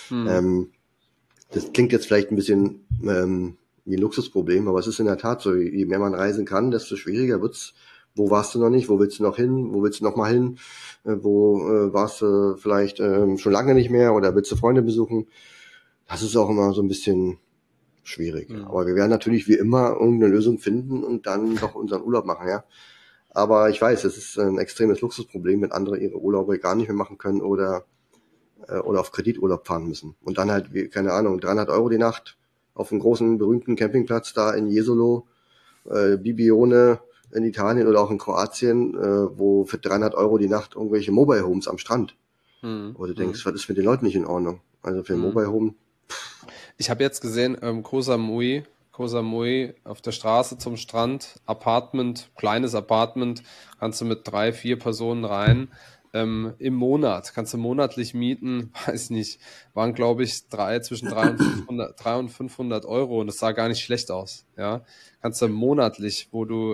Das klingt jetzt vielleicht ein bisschen wie ein Luxusproblem, aber es ist in der Tat so, je mehr man reisen kann, desto schwieriger wird's. Wo warst du noch nicht? Wo willst du noch hin? Wo willst du noch mal hin? Wo warst du vielleicht schon lange nicht mehr oder willst du Freunde besuchen? Das ist auch immer so ein bisschen schwierig. Aber wir werden natürlich wie immer irgendeine Lösung finden und dann doch unseren Urlaub machen, ja. Aber ich weiß, es ist ein extremes Luxusproblem, wenn andere ihre Urlaube gar nicht mehr machen können oder auf Krediturlaub fahren müssen. Und dann halt, keine Ahnung, 300 € die Nacht auf einem großen, berühmten Campingplatz da in Jesolo, Bibione in Italien oder auch in Kroatien, wo für 300 € die Nacht irgendwelche Mobile Homes am Strand. Wo du denkst, was ist mit den Leuten nicht in Ordnung? Also für ein Mobile Home. Ich habe jetzt gesehen, Koh Samui auf der Straße zum Strand, Apartment, kleines Apartment, kannst du mit 3, 4 Personen rein. Im Monat, kannst du monatlich mieten, weiß nicht, waren glaube ich zwischen 300 und 500 € und das sah gar nicht schlecht aus. Ja, kannst du monatlich, wo du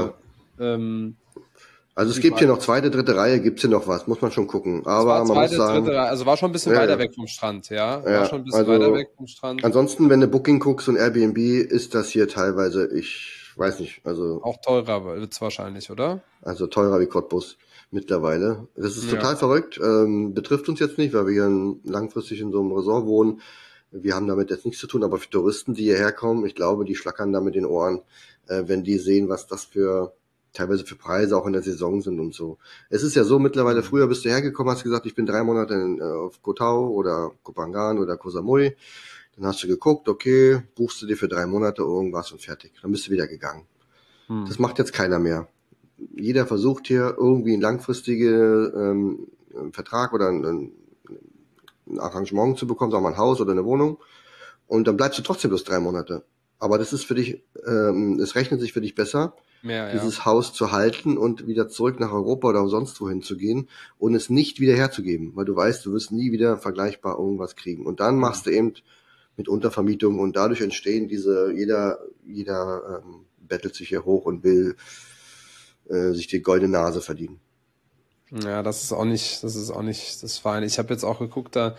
Also es gibt hier noch zweite, dritte Reihe, gibt's hier noch was, muss man schon gucken. Aber man muss sagen, dritte Reihe, also war schon ein bisschen weiter weg vom Strand, ja. War schon ein bisschen weiter weg vom Strand. Ansonsten, wenn du Booking guckst und Airbnb, ist das hier teilweise, ich weiß nicht, also auch teurer wird's wahrscheinlich, oder? Also teurer wie Cottbus mittlerweile. Das ist total verrückt. Betrifft uns jetzt nicht, weil wir hier langfristig in so einem Resort wohnen. Wir haben damit jetzt nichts zu tun, aber für Touristen, die hierher kommen, ich glaube, die schlackern da mit den Ohren, wenn die sehen, was das für teilweise für Preise auch in der Saison sind und so. Es ist ja so mittlerweile, früher bist du hergekommen, hast gesagt, ich bin 3 Monate auf Koh Tao oder Koh Phangan oder Koh Samui. Dann hast du geguckt, okay, buchst du dir für 3 Monate irgendwas und fertig. Dann bist du wieder gegangen. Das macht jetzt keiner mehr. Jeder versucht hier irgendwie einen langfristigen Vertrag oder ein Arrangement zu bekommen, sagen wir mal ein Haus oder eine Wohnung. Und dann bleibst du trotzdem bloß 3 Monate. Aber das ist für dich, es rechnet sich für dich besser, dieses Haus zu halten und wieder zurück nach Europa oder sonst wohin zu gehen und es nicht wieder herzugeben, weil du weißt, du wirst nie wieder vergleichbar irgendwas kriegen. Und dann machst du eben mit Untervermietung und dadurch entstehen jeder bettelt sich hier hoch und will sich die goldene Nase verdienen. Ja, das ist auch nicht das Feine. Ich habe jetzt auch geguckt, da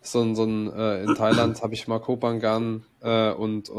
in Thailand habe ich mal Koh Phangan und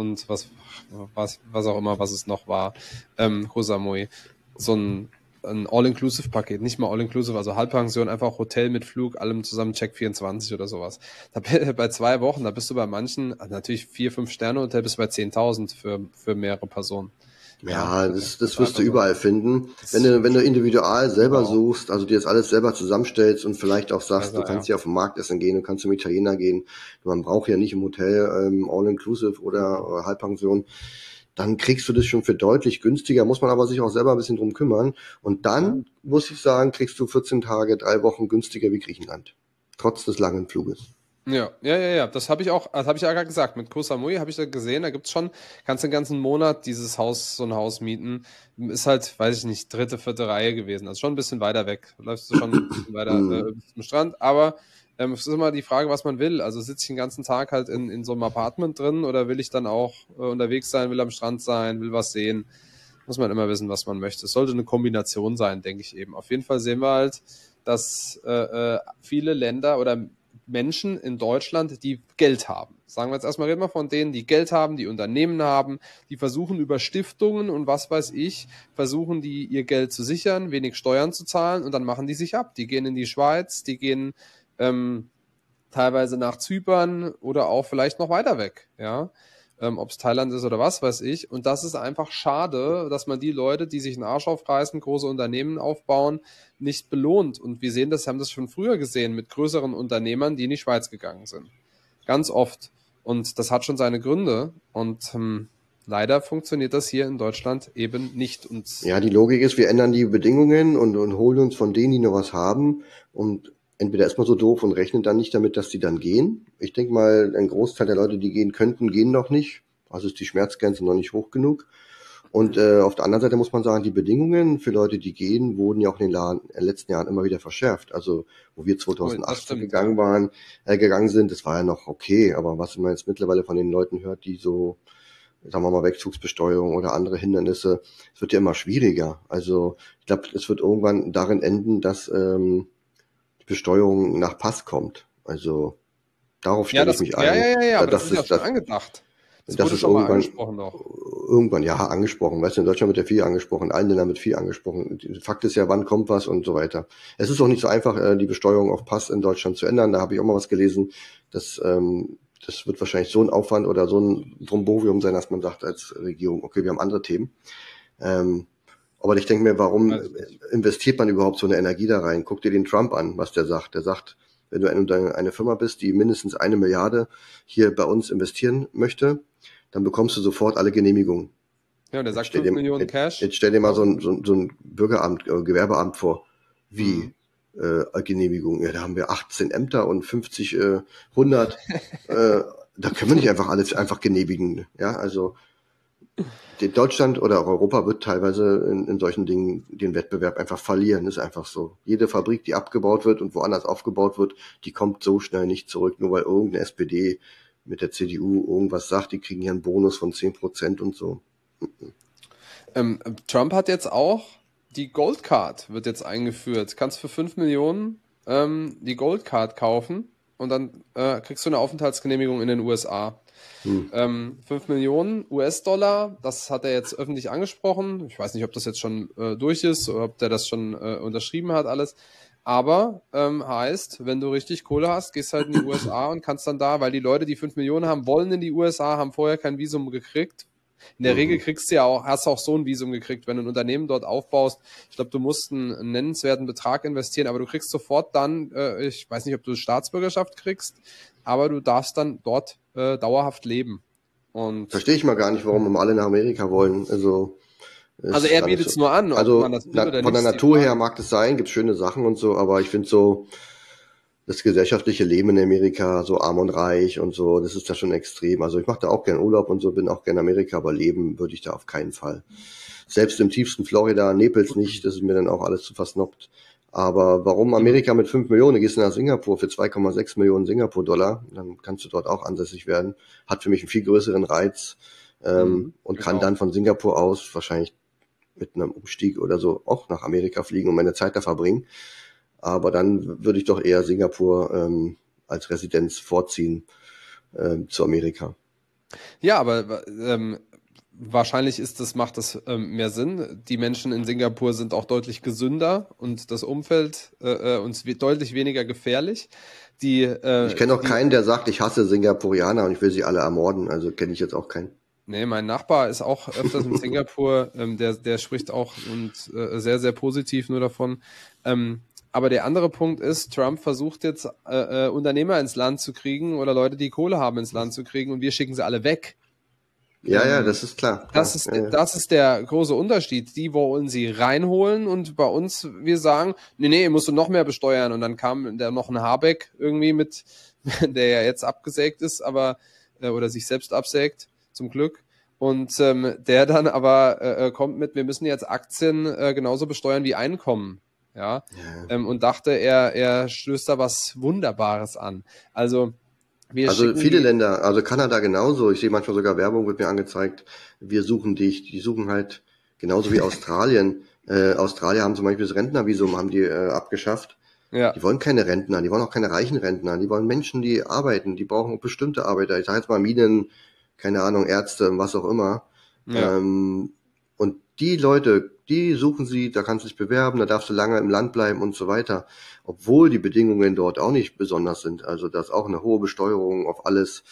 was auch immer, was es noch war, Koh Samui, so ein All-Inclusive-Paket, nicht mal All-Inclusive, also Halbpension, einfach Hotel mit Flug, allem zusammen Check 24 oder sowas. Bei 2 Wochen, da bist du bei manchen, natürlich 4-5 Sterne Hotel, bist du bei 10.000 für mehrere Personen. Ja, das wirst du überall finden. Wenn du individual selber suchst, also dir das alles selber zusammenstellst und vielleicht auch sagst, du kannst hier auf den Markt essen gehen, du kannst zum Italiener gehen, man braucht ja nicht im Hotel All-Inclusive oder Halbpension, dann kriegst du das schon für deutlich günstiger, muss man aber sich auch selber ein bisschen drum kümmern. Und dann, muss ich sagen, kriegst du 14 Tage, 3 Wochen günstiger wie Griechenland. Trotz des langen Fluges. Ja. Das habe ich ja gerade gesagt. Mit Koh Samui habe ich da gesehen, da gibt's schon, kannst den ganzen Monat so ein Haus mieten. Ist halt, weiß ich nicht, 3., 4. Reihe gewesen. Also schon ein bisschen weiter weg. Läufst du schon ein bisschen weiter zum Strand. Aber es ist immer die Frage, was man will. Also sitze ich den ganzen Tag halt in so einem Apartment drin oder will ich dann auch unterwegs sein, will am Strand sein, will was sehen? Muss man immer wissen, was man möchte. Es sollte eine Kombination sein, denke ich eben. Auf jeden Fall sehen wir halt, dass viele Länder oder Menschen in Deutschland, die Geld haben. Sagen wir jetzt erstmal, reden wir von denen, die Geld haben, die Unternehmen haben, die versuchen über Stiftungen und was weiß ich, versuchen die ihr Geld zu sichern, wenig Steuern zu zahlen und dann machen die sich ab. Die gehen in die Schweiz, die gehen teilweise nach Zypern oder auch vielleicht noch weiter weg, ja. Ob es Thailand ist oder was weiß ich. Und das ist einfach schade, dass man die Leute, die sich einen Arsch aufreißen, große Unternehmen aufbauen, nicht belohnt. Und wir sehen das, haben das schon früher gesehen mit größeren Unternehmern, die in die Schweiz gegangen sind. Ganz oft. Und das hat schon seine Gründe. Und leider funktioniert das hier in Deutschland eben nicht. Und ja, die Logik ist, wir ändern die Bedingungen und holen uns von denen, die noch was haben. Und entweder ist man so doof und rechnet dann nicht damit, dass die dann gehen. Ich denke mal, ein Großteil der Leute, die gehen könnten, gehen noch nicht. Also ist die Schmerzgrenze noch nicht hoch genug. Und auf der anderen Seite muss man sagen, die Bedingungen für Leute, die gehen, wurden ja auch in den letzten Jahren immer wieder verschärft. Also wo wir 2018 gegangen sind, das war ja noch okay. Aber was man jetzt mittlerweile von den Leuten hört, die so, sagen wir mal, Wegzugsbesteuerung oder andere Hindernisse, es wird ja immer schwieriger. Also ich glaube, es wird irgendwann darin enden, dass Besteuerung nach Pass kommt. Also darauf stelle ich mich ein. Ja, aber das ist ja schon angedacht. Das wurde schon mal angesprochen noch. Irgendwann, ja, angesprochen. Weißt du, in Deutschland wird ja viel angesprochen, in allen Ländern wird viel angesprochen. Fakt ist ja, wann kommt was und so weiter. Es ist auch nicht so einfach, die Besteuerung auf Pass in Deutschland zu ändern. Da habe ich auch mal was gelesen. Das wird wahrscheinlich so ein Aufwand oder so ein Brombovium sein, dass man sagt als Regierung, okay, wir haben andere Themen. Aber ich denke mir, warum investiert man überhaupt so eine Energie da rein? Guck dir den Trump an, was der sagt. Der sagt, wenn du eine Firma bist, die mindestens 1 Milliarde hier bei uns investieren möchte, dann bekommst du sofort alle Genehmigungen. Ja, und der sagt 5 Millionen Cash. Jetzt stell dir mal so ein Bürgeramt, Gewerbeamt vor. Wie? Genehmigung. Ja, da haben wir 18 Ämter und 50, 100. Da können wir nicht einfach alles einfach genehmigen. Ja, also Deutschland oder Europa wird teilweise in solchen Dingen den Wettbewerb einfach verlieren. Das ist einfach so. Jede Fabrik, die abgebaut wird und woanders aufgebaut wird, die kommt so schnell nicht zurück, nur weil irgendeine SPD mit der CDU irgendwas sagt, die kriegen hier einen Bonus von 10% und so. Trump hat jetzt auch die Gold Card wird jetzt eingeführt. Kannst für 5 Millionen die Gold Card kaufen und dann kriegst du eine Aufenthaltsgenehmigung in den USA. 5 Millionen US-Dollar, das hat er jetzt öffentlich angesprochen. Ich weiß nicht, ob das jetzt schon durch ist oder ob der das schon unterschrieben hat, alles. Aber heißt, wenn du richtig Kohle hast, gehst halt in die USA und kannst dann da, weil die Leute, die 5 Millionen haben, wollen in die USA, haben vorher kein Visum gekriegt, In der Regel kriegst du ja auch, hast auch so ein Visum gekriegt, wenn du ein Unternehmen dort aufbaust. Ich glaube, du musst einen nennenswerten Betrag investieren, aber du kriegst sofort dann, ich weiß nicht, ob du Staatsbürgerschaft kriegst, aber du darfst dann dort dauerhaft leben. Und Verstehe ich mal gar nicht, warum immer alle nach Amerika wollen. Also ist er gar nicht bietet so. es nur an, ob man das will oder Von nicht, der ist die Natur her Frage. mag es sein, gibt schöne Sachen und so, aber ich finde so das gesellschaftliche Leben in Amerika, so arm und reich und so, das ist da schon extrem. Also ich mache da auch gern Urlaub und so, bin auch gern in Amerika, aber leben würde ich da auf keinen Fall. Selbst im tiefsten Florida, Naples nicht, das ist mir dann auch alles zu versnobbt. Aber warum Amerika mit 5 Millionen? Du gehst nach Singapur für 2,6 Millionen Singapur-Dollar, dann kannst du dort auch ansässig werden. Hat für mich einen viel größeren Reiz und kann Genau. dann von Singapur aus wahrscheinlich mit einem Umstieg oder so auch nach Amerika fliegen und meine Zeit da verbringen. Aber dann würde ich doch eher Singapur als Residenz vorziehen zu Amerika. Ja, aber wahrscheinlich macht das mehr Sinn. Die Menschen in Singapur sind auch deutlich gesünder und das Umfeld uns deutlich weniger gefährlich. Ich kenne auch keinen, der sagt, ich hasse Singapurianer und ich will sie alle ermorden. Also kenne ich jetzt auch keinen. Nee, mein Nachbar ist auch öfters in Singapur, der spricht auch und sehr, sehr positiv nur davon. Aber der andere Punkt ist, Trump versucht jetzt Unternehmer ins Land zu kriegen oder Leute, die Kohle haben, ins Land zu kriegen und wir schicken sie alle weg. Ja, das ist klar. Das ist der große Unterschied. Die wollen sie reinholen und bei uns, wir sagen, nee, musst du noch mehr besteuern. Und dann kam da noch ein Habeck irgendwie mit, der ja jetzt abgesägt ist, aber oder sich selbst absägt, zum Glück. Und der dann aber kommt mit, wir müssen jetzt Aktien genauso besteuern wie Einkommen. Ja. Und dachte, er stößt da was Wunderbares an. Also viele Länder, also Kanada genauso. Ich sehe manchmal sogar Werbung, wird mir angezeigt, wir suchen dich. Die suchen halt genauso wie Australien. Australier haben zum Beispiel das Rentnervisum, haben die abgeschafft. Ja. Die wollen keine Rentner, die wollen auch keine reichen Rentner. Die wollen Menschen, die arbeiten. Die brauchen bestimmte Arbeiter. Ich sage jetzt mal Minen, keine Ahnung, Ärzte, was auch immer. Ja. Und die Leute, die suchen sie, da kannst du dich bewerben, da darfst du lange im Land bleiben und so weiter. Obwohl die Bedingungen dort auch nicht besonders sind. Also da ist auch eine hohe Besteuerung auf alles.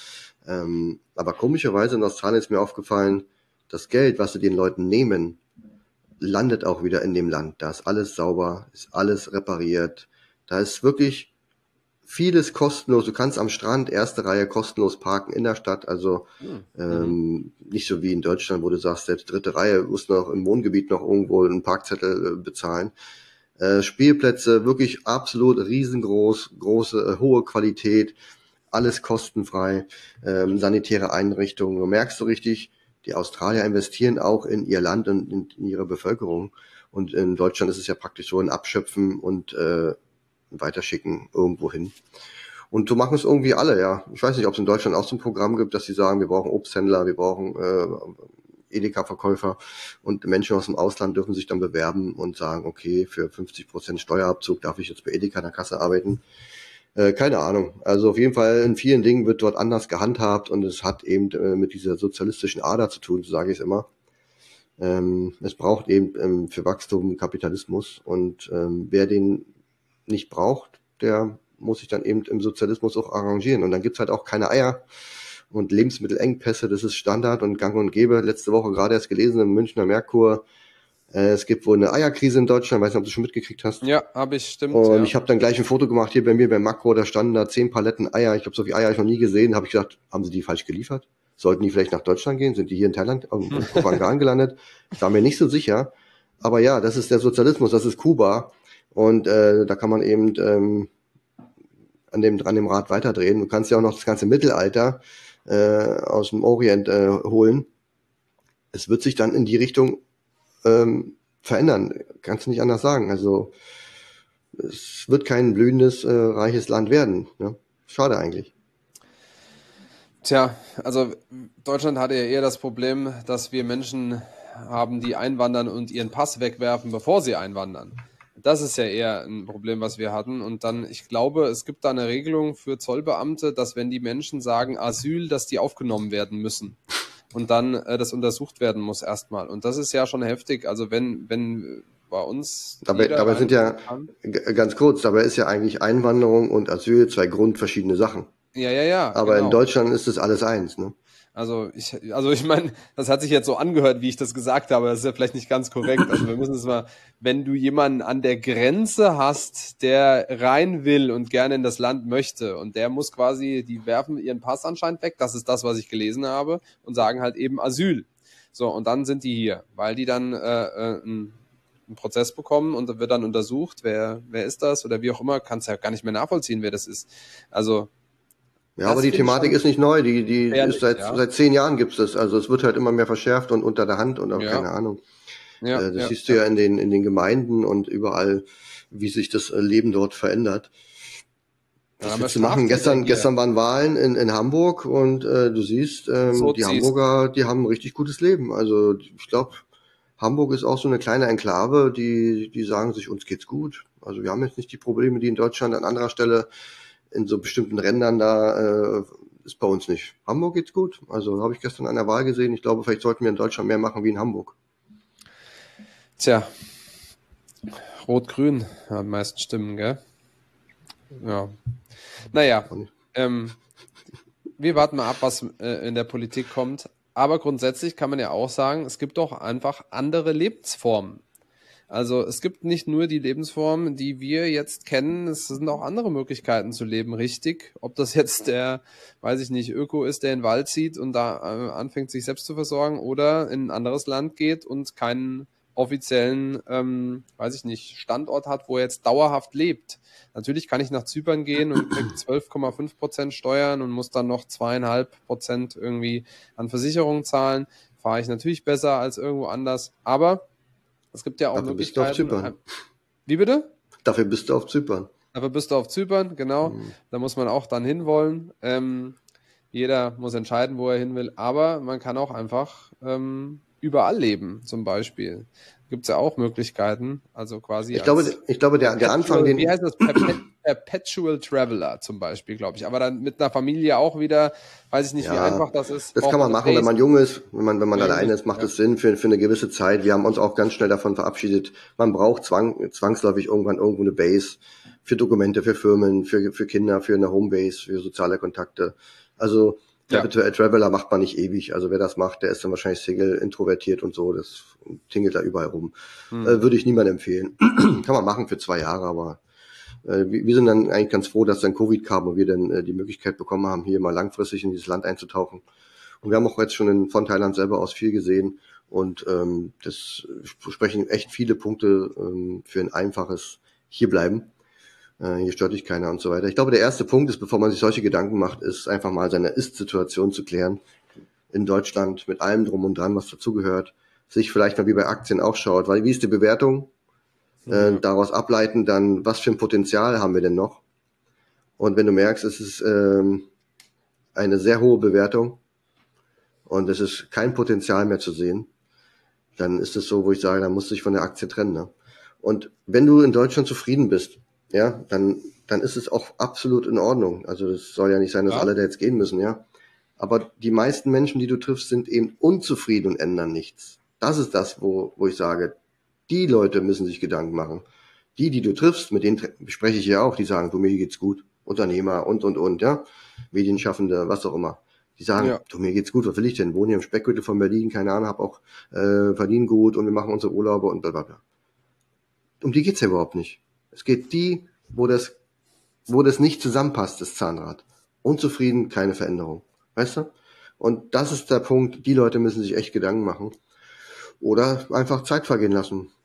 Aber komischerweise in Australien ist mir aufgefallen, das Geld, was sie den Leuten nehmen, landet auch wieder in dem Land. Da ist alles sauber, ist alles repariert. Da ist wirklich vieles kostenlos. Du kannst am Strand erste Reihe kostenlos parken in der Stadt. Also nicht so wie in Deutschland, wo du sagst, selbst dritte Reihe musst du noch im Wohngebiet noch irgendwo einen Parkzettel bezahlen. Spielplätze wirklich absolut riesengroß, große, hohe Qualität, alles kostenfrei, sanitäre Einrichtungen. Du merkst so richtig, die Australier investieren auch in ihr Land und in ihre Bevölkerung. Und in Deutschland ist es ja praktisch so ein Abschöpfen und weiterschicken irgendwo hin. Und so machen es irgendwie alle, ja. Ich weiß nicht, ob es in Deutschland auch so ein Programm gibt, dass sie sagen, wir brauchen Obsthändler, wir brauchen Edeka-Verkäufer und Menschen aus dem Ausland dürfen sich dann bewerben und sagen, okay, für 50% Steuerabzug darf ich jetzt bei Edeka in der Kasse arbeiten. Keine Ahnung. Also auf jeden Fall in vielen Dingen wird dort anders gehandhabt und es hat eben mit dieser sozialistischen Ader zu tun, so sage ich es immer. Es braucht eben für Wachstum Kapitalismus und wer den nicht braucht, der muss sich dann eben im Sozialismus auch arrangieren. Und dann gibt's halt auch keine Eier und Lebensmittelengpässe, das ist Standard und gang und gäbe. Letzte Woche gerade erst gelesen im Münchner Merkur, es gibt wohl eine Eierkrise in Deutschland, weiß nicht, ob du schon mitgekriegt hast. Ja, habe ich, stimmt. Und ich habe dann gleich ein Foto gemacht hier bei mir beim Makro, da standen da 10 Paletten Eier. Ich glaube, so viele Eier habe ich noch nie gesehen. Habe ich gedacht, haben sie die falsch geliefert? Sollten die vielleicht nach Deutschland gehen? Sind die hier in Thailand in Kopangan gelandet? Ich war mir nicht so sicher. Aber ja, das ist der Sozialismus, das ist Kuba. Und da kann man eben an dem Rad weiterdrehen. Du kannst ja auch noch das ganze Mittelalter aus dem Orient holen. Es wird sich dann in die Richtung verändern. Kannst du nicht anders sagen. Also es wird kein blühendes, reiches Land werden. Ne? Schade eigentlich. Tja, also Deutschland hatte ja eher das Problem, dass wir Menschen haben, die einwandern und ihren Pass wegwerfen, bevor sie einwandern. Das ist ja eher ein Problem, was wir hatten. Und dann, ich glaube, es gibt da eine Regelung für Zollbeamte, dass wenn die Menschen sagen Asyl, dass die aufgenommen werden müssen. Und dann das untersucht werden muss erstmal. Und das ist ja schon heftig. Also wenn bei uns... Dabei sind ja, ganz kurz, dabei ist ja eigentlich Einwanderung und Asyl 2 grundverschiedene Sachen. Ja. Aber genau. in Deutschland ist das alles eins, ne? Also ich meine, das hat sich jetzt so angehört, wie ich das gesagt habe. Das ist ja vielleicht nicht ganz korrekt. Also wir müssen es mal, wenn du jemanden an der Grenze hast, der rein will und gerne in das Land möchte und der muss quasi, die werfen ihren Pass anscheinend weg, das ist das, was ich gelesen habe, und sagen halt eben Asyl. So, und dann sind die hier, weil die dann einen Prozess bekommen und da wird dann untersucht, wer ist das oder wie auch immer, kannst ja gar nicht mehr nachvollziehen, wer das ist. Also Ja, aber die Thematik ist nicht neu, die ist ehrlich, ja. seit 10 Jahren gibt's das. Also es wird halt immer mehr verschärft und unter der Hand und auch Ja, keine Ahnung. ja, Das ja, siehst du ja. ja in den Gemeinden und überall, wie sich das Leben dort verändert. Dann Was haben wir willst du machen? Straftäter hier. Gestern waren Wahlen in Hamburg und du siehst, So die ziehst. Hamburger, die haben ein richtig gutes Leben. Also ich glaube, Hamburg ist auch so eine kleine Enklave, die sagen sich, uns geht's gut. Also wir haben jetzt nicht die Probleme, die in Deutschland an anderer Stelle in so bestimmten Rändern da ist bei uns nicht. Hamburg geht's gut. Also habe ich gestern an der Wahl gesehen. Ich glaube, vielleicht sollten wir in Deutschland mehr machen wie in Hamburg. Tja, Rot-Grün hat die meisten Stimmen, gell? Ja. Naja, Und wir warten mal ab, was in der Politik kommt. Aber grundsätzlich kann man ja auch sagen, es gibt doch einfach andere Lebensformen. Also es gibt nicht nur die Lebensform, die wir jetzt kennen, es sind auch andere Möglichkeiten zu leben, richtig. Ob das jetzt der, weiß ich nicht, Öko ist, der in den Wald zieht und da anfängt, sich selbst zu versorgen oder in ein anderes Land geht und keinen offiziellen, weiß ich nicht, Standort hat, wo er jetzt dauerhaft lebt. Natürlich kann ich nach Zypern gehen und krieg 12,5% Steuern und muss dann noch 2,5% irgendwie an Versicherungen zahlen. Fahre ich natürlich besser als irgendwo anders. Aber es gibt ja auch dafür bist du auf Möglichkeiten. Zypern. Wie bitte? Dafür bist du auf Zypern. Dafür bist du auf Zypern, genau. Hm. Da muss man auch dann hinwollen. Jeder muss entscheiden, wo er hin will. Aber man kann auch einfach überall leben, zum Beispiel. Gibt es ja auch Möglichkeiten. Also quasi als Ich glaube, der Anfang, Perpetual, wie den, heißt das? Perpetual Traveler zum Beispiel, glaube ich. Aber dann mit einer Familie auch wieder, weiß ich nicht, wie ja, einfach das ist. das Braucht kann man man eine machen, wenn Base? man jung ist, wenn man Ja, alleine ist, macht ja. es Sinn für eine gewisse Zeit. Wir haben uns auch ganz schnell davon verabschiedet. Man braucht zwangsläufig irgendwann irgendwo eine Base für Dokumente, für Firmen, für Kinder, für eine Homebase, für soziale Kontakte. Also, der Ja. Virtual Traveler macht man nicht ewig. Also wer das macht, der ist dann wahrscheinlich Single, introvertiert und so. Das tingelt da überall rum. Würde ich niemandem empfehlen. Kann man machen für 2 Jahre, aber wir sind dann eigentlich ganz froh, dass dann Covid kam und wir dann die Möglichkeit bekommen haben, hier mal langfristig in dieses Land einzutauchen. Und wir haben auch jetzt schon von Thailand selber aus viel gesehen und das sprechen echt viele Punkte für ein einfaches Hierbleiben. Hier stört dich keiner und so weiter. Ich glaube, der erste Punkt ist, bevor man sich solche Gedanken macht, ist einfach mal seine Ist-Situation zu klären in Deutschland mit allem drum und dran, was dazugehört. Sich vielleicht mal wie bei Aktien auch schaut, weil wie ist die Bewertung? Daraus ableiten dann, was für ein Potenzial haben wir denn noch? Und wenn du merkst, es ist eine sehr hohe Bewertung und es ist kein Potenzial mehr zu sehen, dann ist es so, wo ich sage, dann musst du dich von der Aktie trennen. Ne? Und wenn du in Deutschland zufrieden bist, ja, dann ist es auch absolut in Ordnung. Also das soll ja nicht sein, dass Ja. alle da jetzt gehen müssen, ja. Aber die meisten Menschen, die du triffst, sind eben unzufrieden und ändern nichts. Das ist das, wo ich sage, die Leute müssen sich Gedanken machen. Die du triffst, mit denen spreche ich ja auch, die sagen, du, mir geht's gut. Unternehmer und, ja. Medienschaffende, was auch immer. Die sagen, Ja. du, mir geht's gut, was will ich denn? Wohne hier im Speckgürtel von Berlin, keine Ahnung, hab auch verdienen gut und wir machen unsere Urlaube und bla bla bla. Um die geht's ja überhaupt nicht. Es geht die, wo das nicht zusammenpasst, das Zahnrad. Unzufrieden, keine Veränderung. Weißt du? Und das ist der Punkt, die Leute müssen sich echt Gedanken machen. Oder einfach Zeit vergehen lassen.